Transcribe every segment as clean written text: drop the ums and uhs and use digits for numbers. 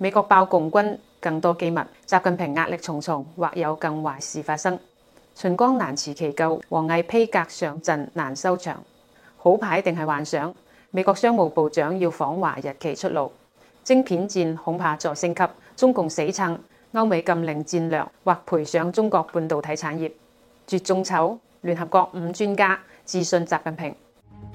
美國爆共軍更多機密，習近平壓力重重，或有更壞事發生。秦剛難辭其咎，王毅披甲上陣難收場。好牌定係幻想？美國商務部長要訪華日期出爐，晶片戰恐怕再升級，中共死撐，歐美禁令戰略或賠上中國半導體產業。絕眾籌，聯合國5專家致信習近平。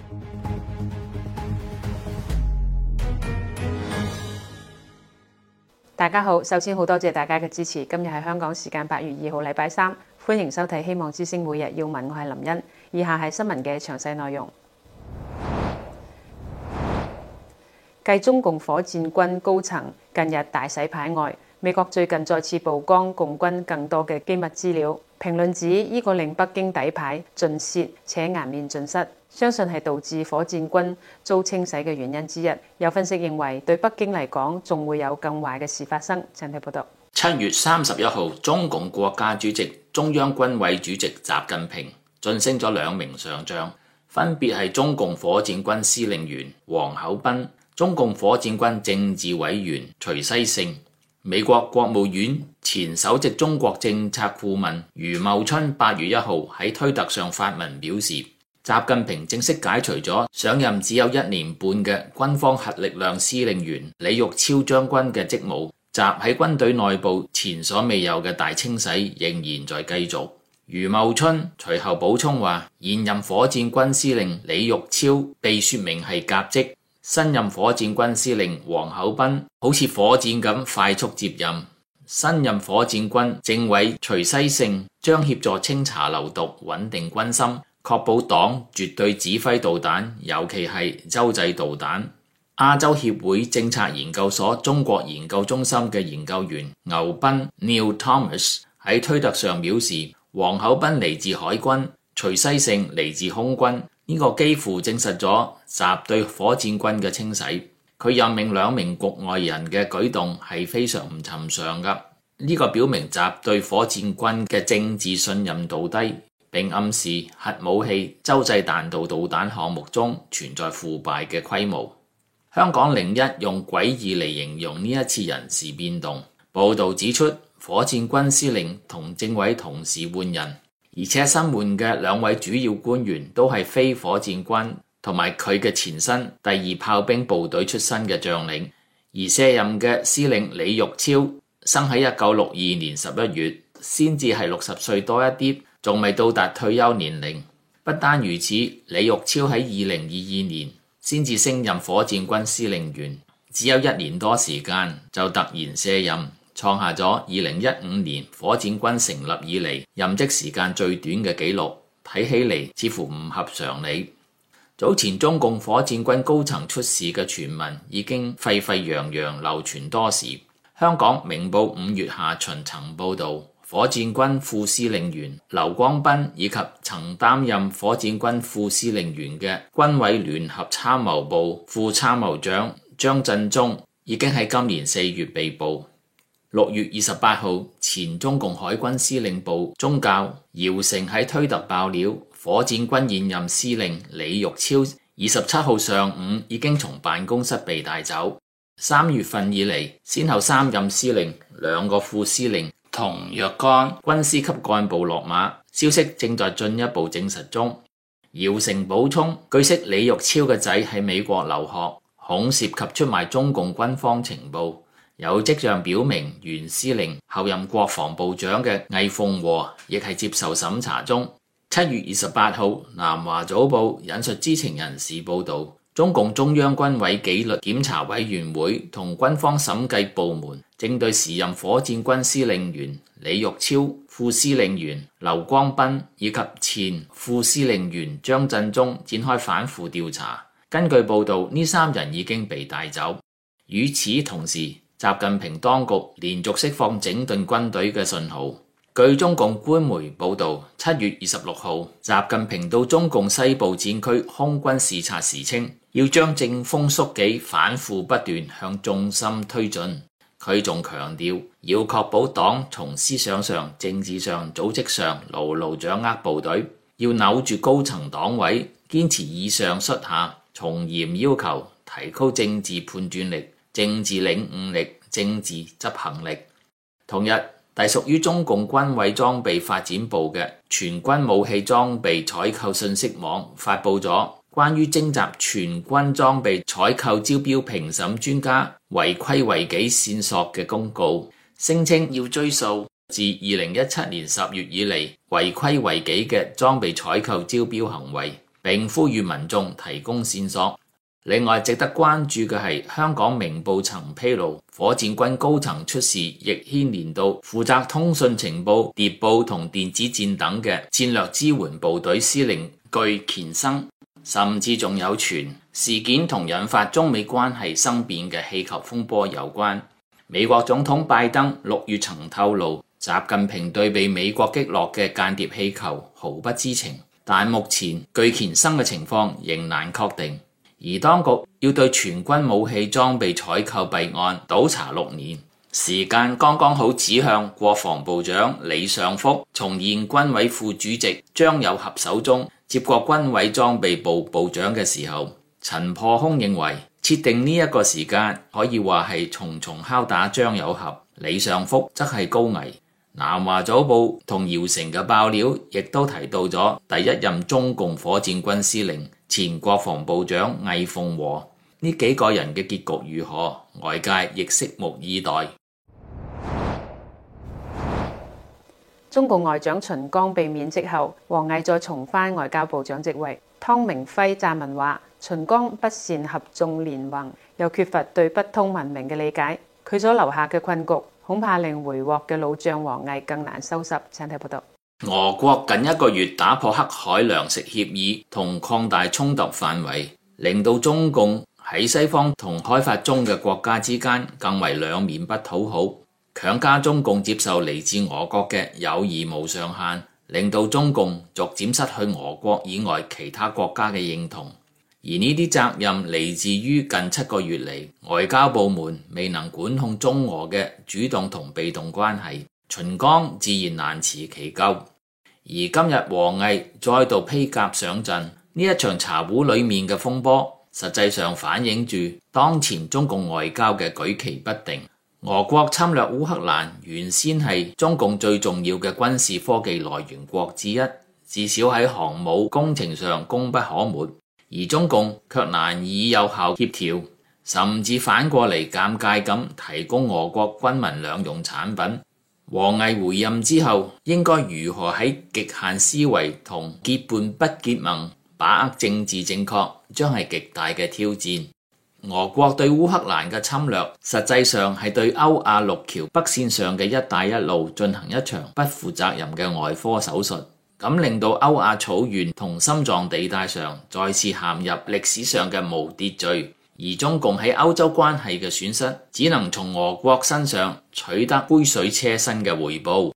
大家好，首先好多謝大家嘅支持。今日係香港時間8月2號禮拜三，歡迎收睇希望之聲每日要聞，我係林茵。以下係新聞嘅詳細內容。繼中共火箭軍高層近日大洗牌外，美國最近再次曝光共軍更多嘅機密資料。評論指呢個令北京底牌盡泄且顏面盡失，相信係導致火箭軍遭清洗嘅原因之一。有分析認為，對北京嚟講，仲會有更壞嘅事發生。請睇報道。 7月31號，中共國家主席、中央軍委主席習近平晉升咗2名上將，分別係中共火箭軍司令員王厚斌、中共火箭軍政治委員徐西盛。美國國務院前首席中國政策顧問余茂春8月1號喺推特上發文表示，習近平正式解除咗上任只有1年半嘅軍方核力量司令員李玉超將軍嘅職務。習喺軍隊內部前所未有嘅大清洗仍然在繼續。余茂春隨後補充話，現任火箭軍司令李玉超被說明係革職，新任火箭軍司令王厚斌好似火箭咁快速接任，新任火箭軍政委徐西盛將協助清查流毒、穩定軍心，確保黨絕對指揮導彈，尤其係洲際導彈。亞洲協會政策研究所中國研究中心嘅研究員牛斌 Neil Thomas 喺推特上表示，王厚斌嚟自海軍，徐西盛嚟自空軍，呢個幾乎證實咗習對火箭軍嘅清洗。佢任命2名局外人嘅舉動係非常唔尋常㗎，呢個表明習對火箭軍嘅政治信任度低，並暗示核武器、洲際彈道導彈項目中存在腐敗嘅規模。香港01用詭異嚟形容呢一次人事變動。報導指出，火箭軍司令同政委同時換人，而且新換嘅2位主要官員都係非火箭軍同埋佢嘅前身第2炮兵部隊出身嘅將領。而卸任嘅司令李玉超生喺1962年11月，先至係60歲多一啲，仲未到達退休年齡。不單如此，李玉超喺2022年先至升任火箭軍司令員，只有1年多時間就突然卸任，創下咗2015年火箭軍成立以嚟任職時間最短嘅紀錄，睇起嚟似乎唔合常理。早前中共火箭軍高層出事嘅傳聞已經沸沸揚揚流傳多時。香港明報5月下旬曾報導，火箭軍副司令員劉光斌以及曾擔任火箭軍副司令員嘅軍委聯合參謀部副參謀長張振中已經喺今年4月被捕。6月28號，前中共海軍司令部中校姚成喺推特爆料，火箭軍現任司令李玉超27號上午已經從辦公室被帶走。3月份以嚟，先後3任司令、2個副司令同若干軍師級幹部落馬，消息正在進一步證實中。姚成補充，據悉李玉超嘅仔喺美國留學，恐涉及出賣中共軍方情報。有跡象表明，原司令後任國防部長嘅魏鳳和亦係接受審查中。7月28號，南華早報引述知情人士報道，中共中央軍委紀律檢查委員會同軍方審計部門正對時任火箭軍司令員李玉超、副司令員劉光斌以及前副司令員張振中展開反腐調查。根據報道，呢3人已經被帶走。與此同時，習近平當局連續釋放整頓軍隊嘅信號。據中共官媒報導，7月26號，習近平到中共西部戰區空軍視察時稱，要將正風肅紀反腐不斷向重心推進。佢仲強調，要確保黨從思想上、政治上、組織上牢牢掌握部隊，要扭住高層黨委，堅持以上率下，從嚴要求，提高政治判斷力、政治領悟力、 政治執行力。同日，隸屬於中共軍委裝備發展部嘅全軍武器裝備採購信息網發布咗關於徵集全軍裝備採購招標評審專家違規違紀線索嘅公告，聲稱要追溯自2017年10月以嚟違規違紀嘅裝備採購招標行為，並呼籲民眾提供線索。另外值得關注嘅係，香港明報曾披露，火箭軍高層出事亦牽連到負責通訊情報、諜報同電子戰等嘅戰略支援部隊司令巨乾生，甚至仲有傳事件同引發中美關係生變嘅氣球風波有關。美國總統拜登6月曾透露，習近平對被美國擊落嘅間諜氣球毫不知情，但目前巨乾生嘅情況仍難確定。而當局要對全軍武器裝備採購弊案倒查6年，時間剛剛好指向國防部長李尚福從現軍委副主席張又俠手中接過軍委裝備部部長嘅時候。陳破空認為設定呢一個時間可以話係重重敲打張又俠，李尚福則係高危。南華早報同姚城嘅爆料亦都提到咗第一任中共火箭軍司令前國防部長魏鳳和，呢幾個人嘅結局如何，外界亦拭目以待。 中共外長秦剛被免職後，王毅再重返外交部長職位。湯明輝撰文話，秦剛不善合縱連橫，又缺乏對不通文明嘅理解，佢所留下嘅困局，恐怕令回鑊嘅老將王毅更難收拾。請睇報道。 俄國近一個月打破黑海糧食協議同擴大衝突範圍，令到中共喺西方同開發中嘅國家之間更為兩面不討好，強加中共接受嚟自俄國嘅友誼無上限，令到中共逐漸失去俄國以外其他國家嘅認同。而呢啲責任嚟自於近7個月嚟外交部門未能管控中俄嘅主動同被動關係，秦剛自然難辭其咎。而今日王毅再度披甲上陣，呢一場茶壺裏面嘅風波，實際上反映住當前中共外交嘅舉棋不定。俄國侵略烏克蘭原先係中共最重要嘅軍事科技來源國之一，至少喺航母工程上功不可沒，而中共卻難以有效協調，甚至反過嚟尷尬咁提供俄國軍民兩用產品。王毅回任之後，應該如何喺極限思維同結伴不結盟，把握政治正確，將係極大嘅挑戰。俄國對烏克蘭嘅侵略，實際上係對歐亞陸橋北線上嘅一帶一路進行一場不負責任嘅外科手術，咁令到歐亞草原同心臟地帶上再次陷入歷史上嘅無秩序。而中共喺歐洲關係嘅損失，只能從俄國身上取得杯水車薪嘅回報。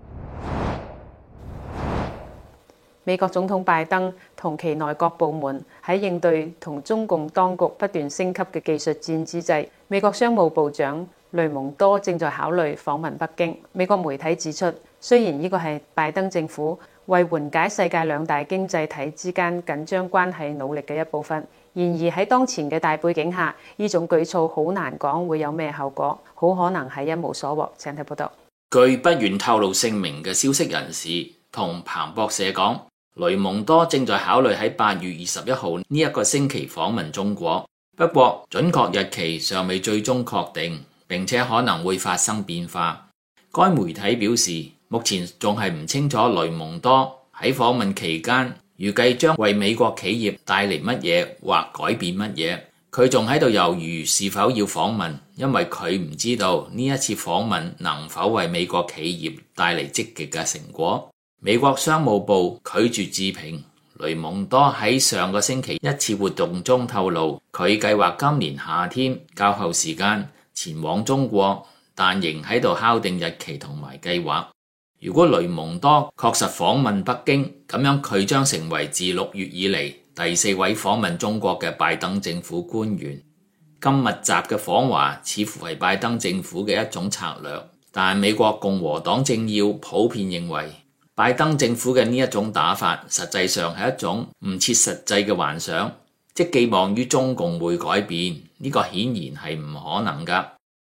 美國總統拜登同其內閣部門喺應對同中共當局不斷升級嘅技術戰之際，美國商務部長雷蒙多正在考慮訪問北京。美國媒體指出，雖然呢個係拜登政府為緩解世界2大經濟體之間緊張關係努力嘅一部分，然而喺當前嘅大背景下，呢種舉措好難講會有咩後果，好可能係一無所獲。請睇報道。 據不願透露姓名嘅消息人士同彭博社講，雷蒙多正在考慮喺8月21號呢一個星期訪問中國，不過準確日期尚未最終確定，並且可能會發生變化。該媒體表示，目前仲係唔清楚雷蒙多喺訪問期間預計將為美國企業帶嚟乜嘢或改變乜嘢。佢仲喺度猶豫是否要訪問，因為佢唔知道呢一次訪問能否為美國企業帶嚟積極嘅成果。美國商務部拒絕置評。雷蒙多喺上個星期一次活動中透露，佢計劃今年夏天較後時間前往中國，但仍喺度敲定日期同埋計劃。如果雷蒙多確實訪問北京，咁樣佢將成為自6月以嚟第4位訪問中國嘅拜登政府官員。咁密集嘅訪華似乎係拜登政府嘅一種策略，但美國共和黨政要普遍認為，拜登政府嘅呢一種打法實際上係一種唔切實際嘅幻想，即寄望於中共會改變，呢個顯然係唔可能㗎。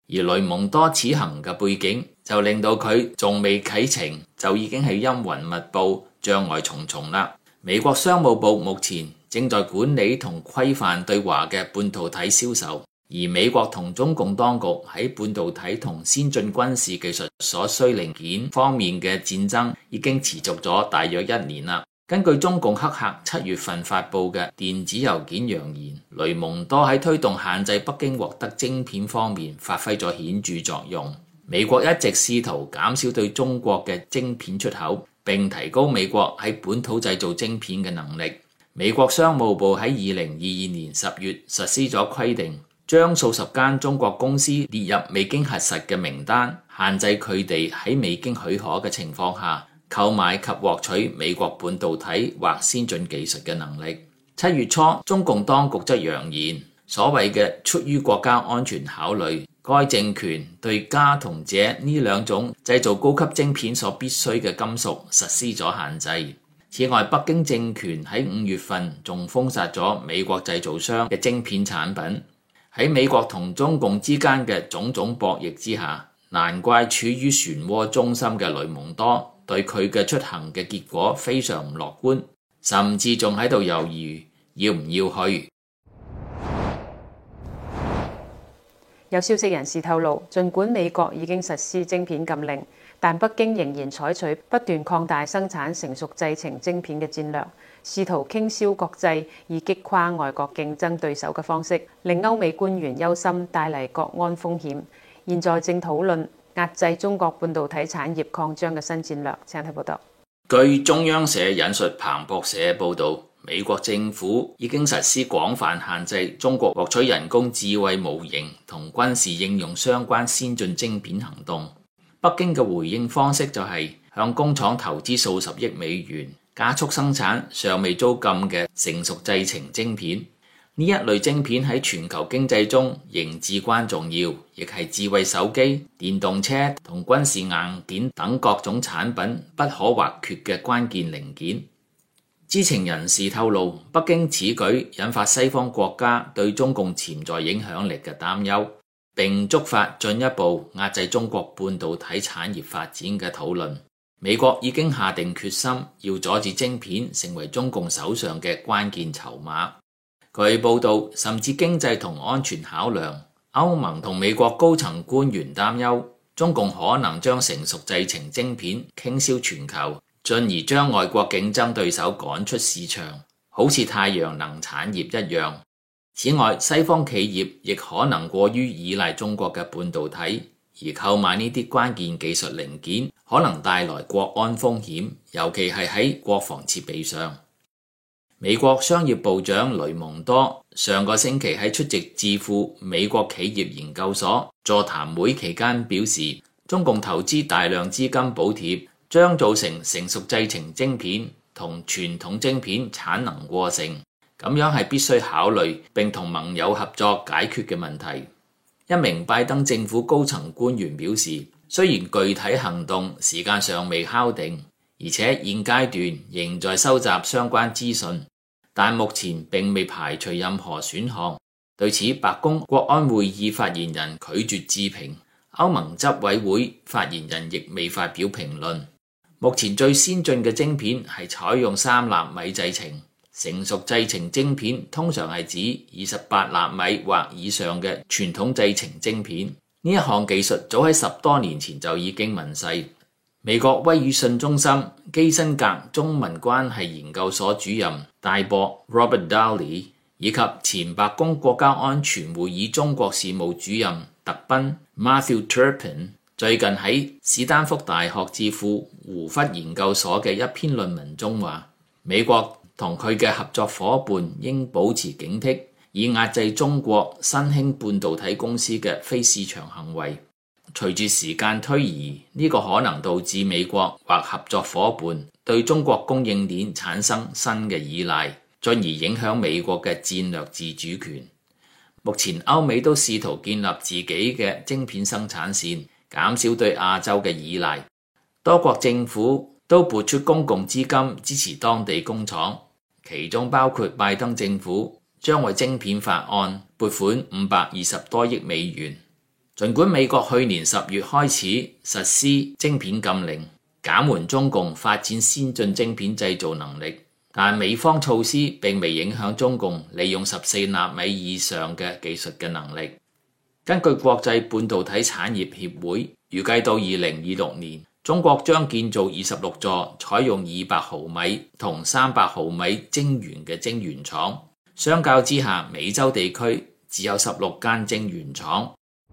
而雷蒙多此行嘅背景就令到佢仲未啟程就已經係陰雲密布、障礙重重啦。美國商務部目前正在管理同規範對華嘅半導體銷售，而美國同中共當局喺半導體同先進軍事技術所需零件方面嘅戰爭已經持續咗大約1年啦。根據中共黑客7月份發布嘅電子郵件揚言，雷蒙多喺推動限制北京獲得晶片方面發揮咗顯著作用。美國一直試圖減少對中國嘅晶片出口，並提高美國喺本土製造晶片嘅能力。美國商務部喺2022年10月實施咗規定，將數十間中國公司列入未經核實嘅名單，限制佢哋喺未經許可嘅情況下購買及獲取美國半導體或先進技術嘅能力。7月初，中共當局則揚言，所謂嘅出於國家安全考慮，該政權對鎵同鍺呢兩種製造高級晶片所必須嘅金屬實施咗限制。此外，北京政權喺5月份仲封殺咗美國製造商嘅晶片產品。喺美國同中共之間嘅種種博弈之下，難怪處於漩渦中心嘅雷蒙多對佢嘅出行嘅結果非常唔樂觀，甚至仲喺度猶豫要唔要去。 有消息人士透露，儘管美國已經實施晶片禁令，但北京仍然採取不斷擴大生產成熟製程晶片嘅戰略，試圖傾銷國際以擊垮外國競爭對手嘅方式，令歐美官員憂心帶嚟國安風險。現在正討論壓制中國半導體產業擴張嘅新戰略。請睇報道。 據中央社引述彭博社報導，美國政府已經實施廣泛限制中國獲取人工智慧模型同軍事應用相關先進晶片行動。北京嘅回應方式就係向工廠投資數十億美元，加速生產尚未遭禁嘅成熟製程晶片。呢一類晶片喺全球經濟中仍至關重要，亦係智慧手機、電動車同軍事硬件等各種產品不可或缺嘅關鍵零件。知情人士透露，北京此舉引發西方國家對中共潛在影響力嘅擔憂，並觸發進一步壓制中國半導體產業發展嘅討論。美國已經下定決心要阻止晶片成為中共手上嘅關鍵籌碼。據報道，甚至經濟同安全考量，歐盟同美國高層官員擔憂中共可能將成熟製程晶片傾銷全球，進而將外國競爭對手趕出市場，好似太陽能產業一樣。此外，西方企業亦可能過於依賴中國嘅半導體，而購買呢啲關鍵技術零件可能帶來國安風險，尤其係喺國防設備上。美國商業部長雷蒙多上個星期喺出席智庫美國企業研究所座談會期間表示，中共投資大量資金補貼將造成成熟製程晶片同傳統晶片產能過剩，咁樣係必須考慮並同盟友合作解決嘅問題。一名拜登政府高層官員表示，雖然具體行動時間尚未敲定，而且現階段仍在收集相關資訊，但目前並未排除任何選項。對此，白宮國安會議發言人拒絕置評，歐盟執委會發言人亦未發表評論。目前最先進嘅晶片係採用3納米製程，成熟製程晶片通常係指28納米或以上嘅傳統製程晶片。呢一項技術早喺10多年前就已經問世。美國威爾遜中心基辛格中文關係研究所主任戴博 Robert Daly 以及前白宮國家安全會議中國事務主任特賓 Matthew Turpin 最近喺史丹福大學智庫胡佛研究所嘅一篇論文中話，美國同佢嘅合作夥伴應保持警惕，以壓制中國新興半導體公司嘅非市場行為。隨住時間推移，呢個可能導致美國或合作夥伴對中國供應鏈產生新嘅依賴，進而影響美國嘅戰略自主權。目前歐美都試圖建立自己嘅晶片生產線，減少對亞洲嘅依賴。多國政府都撥出公共資金支持當地工廠，其中包括拜登政府將為晶片法案撥款520多億美元。 儘管美國去年10月開始實施晶片禁令，減緩中共發展先進晶片製造能力，但美方措施並未影響中共利用14納米以上嘅技術嘅能力。根據國際半導體產業協會，預計到2026年，中國將建造26座採用200毫米同300毫米晶圓嘅晶圓廠。相較之下，美洲地區只有16間晶圓廠。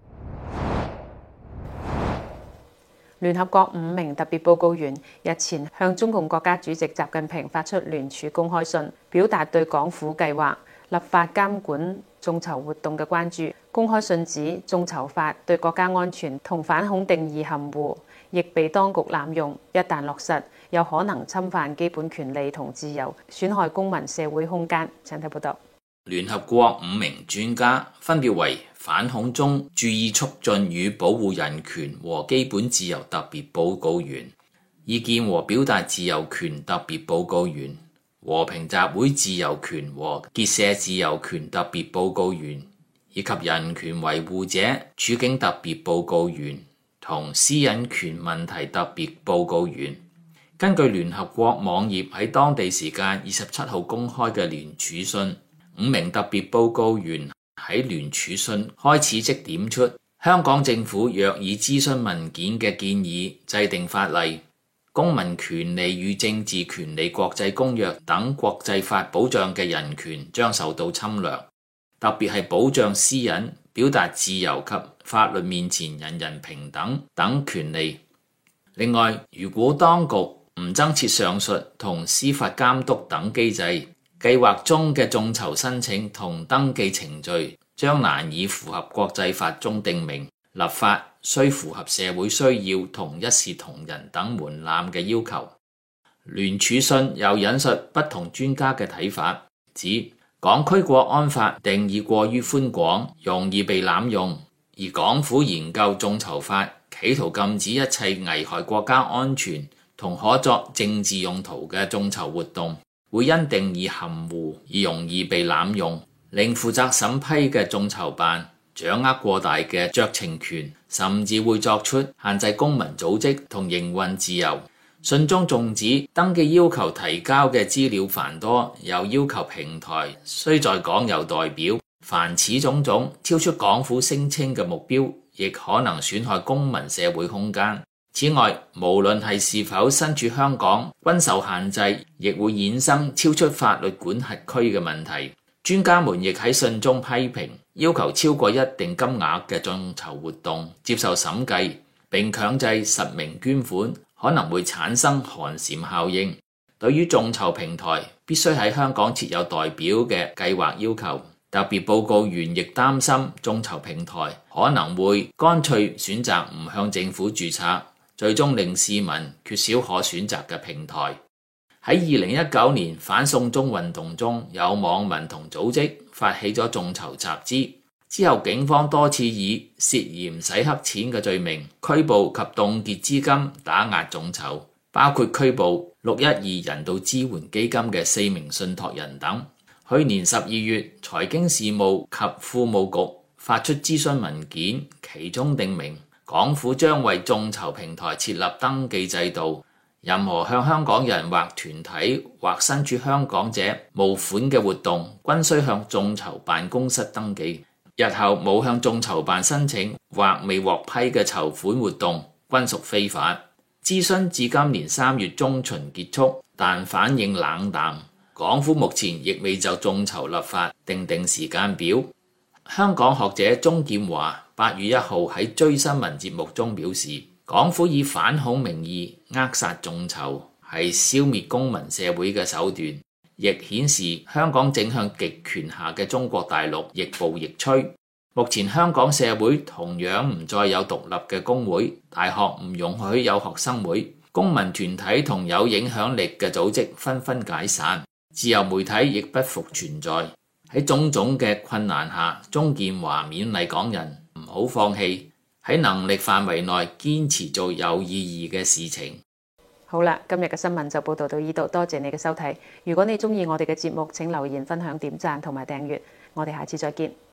聯合國5名特別報告員日前向中共國家主席習近平發出聯署公開信，表達對港府計劃立法監管眾籌活動嘅關注。公開信指，眾籌法對國家安全同反恐定義含糊，亦被當局濫用。一旦落實，有可能侵犯基本權利同自由，損害公民社會空間。請睇報道。 聯合國5名專家分別為反恐中注意促進與保護人權和基本自由特別報告員、意見和表達自由權特別報告員、和平集會自由權和結社自由權特別報告員，以及人權維護者處境特別報告員同私隱權問題特別報告員。根據聯合國網頁喺當地時間27號公開嘅聯署信，5名特別報告員喺聯署信開始即點出，香港政府若以諮詢文件嘅建議制定法例，公民權利與政治權利國際公約等國際法保障嘅人權將受到侵略，特別係保障私隱、表達自由及法律面前人人平等等權利。另外，如果當局唔增設上述同司法監督等機制，計劃中嘅眾籌申請同登記程序將難以符合國際法中訂明立法需符合社會需要同一視同仁等門檻嘅要求。聯署信又引述不同專家嘅睇法，指港區國安法定義過於寬廣，容易被濫用，而港府研究眾籌法，企圖禁止一切危害國家安全同可作政治用途嘅眾籌活動，會因定義含糊而容易被濫用，令負責審批嘅眾籌辦掌握過大嘅酌情權，甚至會作出限制公民組織同營運自由。信中仲指，登記要求提交嘅資料繁多，又要求平台需在港有代表，凡此種種超出港府聲稱嘅目標，亦可能損害公民社會空間。此外，無論係是否身處香港，均受限制，亦會衍生超出法律管轄區嘅問題。專家們亦喺信中批評，要求超過一定金額嘅眾籌活動接受審計，並強制實名捐款，可能會產生寒蟬效應。對於眾籌平台必須喺香港設有代表嘅計劃要求，特別報告員亦擔心眾籌平台可能會乾脆選擇唔向政府註冊，最終令市民缺少可選擇嘅平台。喺2019年反送中運動中，有網民同組織發起咗眾籌集資，之後警方多次以涉嫌洗黑錢嘅罪名拘捕及凍結資金打壓眾籌，包括拘捕612人道支援基金嘅4名信託人等。去年12月，財經事務及庫務局發出諮詢文件，其中訂明港府將為眾籌平台設立登記制度，任何向香港人或團體或身處香港者募款嘅活動，均須向眾籌辦公室登記。日後冇向眾籌辦申請或未獲批嘅籌款活動，均屬非法。諮詢至今年3月中旬結束，但反應冷淡。港府目前亦未就眾籌立法定時間表。香港學者鍾劍華8月1號喺追新聞節目中表示，港府以反恐名義扼殺眾籌，係消滅公民社會嘅手段，亦顯示香港正向極權下嘅中國大陸亦步亦趨。目前香港社會同樣唔再有獨立嘅工會，大學唔容許有學生會，公民團體同有影響力嘅組織紛紛解散，自由媒體亦不復存在。喺種種嘅困難下，鍾劍華勉勵港人唔好放棄，喺能力範圍內堅持做有意義嘅事情。 好啦，今日嘅新聞就報道到呢度，多謝你嘅收睇。如果你鍾意我哋嘅節目，請留言、分享、點讚同埋訂閱。我哋下次再見。